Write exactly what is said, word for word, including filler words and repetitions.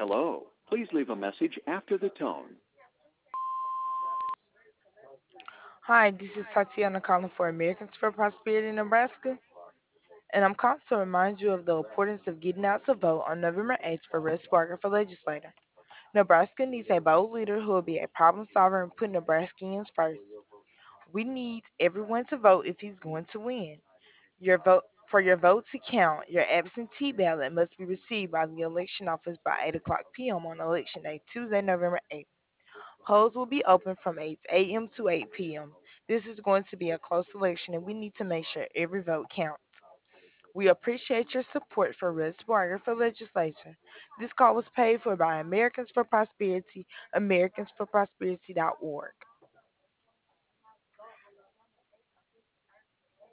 Hello. Please leave a message after the tone. Hi, this is Tatiana calling for Americans for Prosperity in Nebraska, and I'm calling to remind you of the importance of getting out to vote on November eighth for Russ Barker for legislator. Nebraska needs a bold leader who will be a problem solver and put Nebraskans first. We need everyone to vote if he's going to win. Your vote for your vote to count, your absentee ballot must be received by the election office by eight o'clock p m on election day, Tuesday, November eighth. Polls will be open from eight a m to eight p m. This is going to be a close election and we need to make sure every vote counts. We appreciate your support for Russ Barger for legislature. This call was paid for by Americans for Prosperity, americans for prosperity dot org.